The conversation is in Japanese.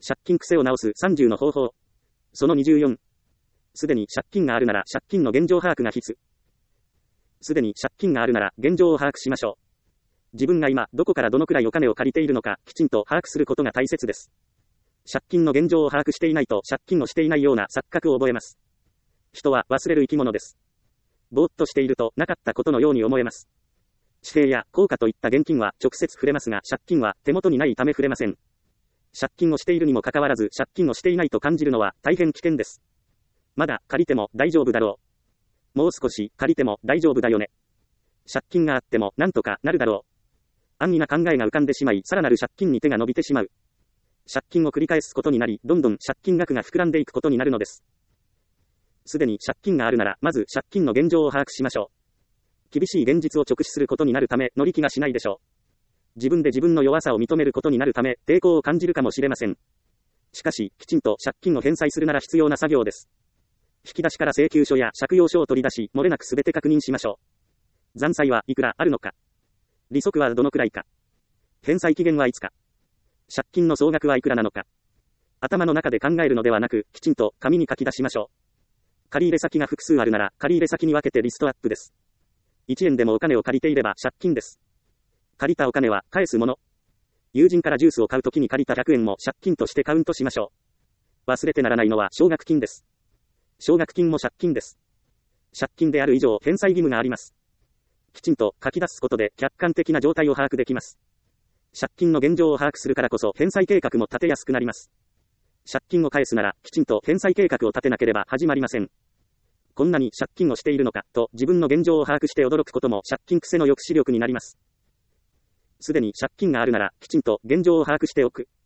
借金癖を直す30の方法。その24。すでに借金があるなら借金の現状把握が必須。すでに借金があるなら現状を把握しましょう。自分が今どこからどのくらいお金を借りているのかきちんと把握することが大切です。借金の現状を把握していないと借金をしていないような錯覚を覚えます。人は忘れる生き物です。ぼーっとしているとなかったことのように思えます。紙幣や硬貨といった現金は直接触れますが借金は手元にないため触れません。借金をしているにもかかわらず借金をしていないと感じるのは大変危険です。まだ借りても大丈夫だろう。もう少し借りても大丈夫だよね。借金があってもなんとかなるだろう。安易な考えが浮かんでしまいさらなる借金に手が伸びてしまう。借金を繰り返すことになりどんどん借金額が膨らんでいくことになるのです。すでに借金があるならまず借金の現状を把握しましょう。厳しい現実を直視することになるため乗り気がしないでしょう。自分で自分の弱さを認めることになるため抵抗を感じるかもしれません。しかしきちんと借金を返済するなら必要な作業です。引き出しから請求書や借用書を取り出し漏れなくすべて確認しましょう。残債はいくらあるのか。利息はどのくらいか。返済期限はいつか。借金の総額はいくらなのか。頭の中で考えるのではなくきちんと紙に書き出しましょう。借入先が複数あるなら借入先に分けてリストアップです。1円でもお金を借りていれば借金です。借りたお金は返すもの。友人からジュースを買うときに借りた100円も借金としてカウントしましょう。忘れてならないのは奨学金です。奨学金も借金です。借金である以上返済義務があります。きちんと書き出すことで客観的な状態を把握できます。借金の現状を把握するからこそ返済計画も立てやすくなります。借金を返すならきちんと返済計画を立てなければ始まりません。こんなに借金をしているのかと自分の現状を把握して驚くことも借金癖の抑止力になります。すでに借金があるならきちんと現状を把握しておく。